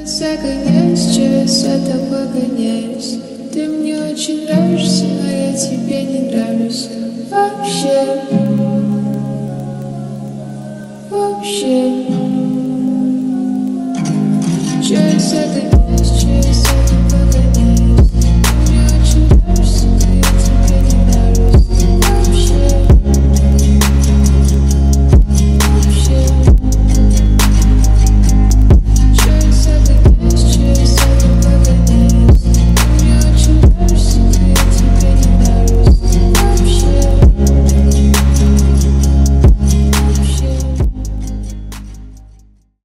Загоняюсь, через это погоняюсь. Ты мне очень нравишься, но я тебе не нравлюсь. Вообще, вообще. Через это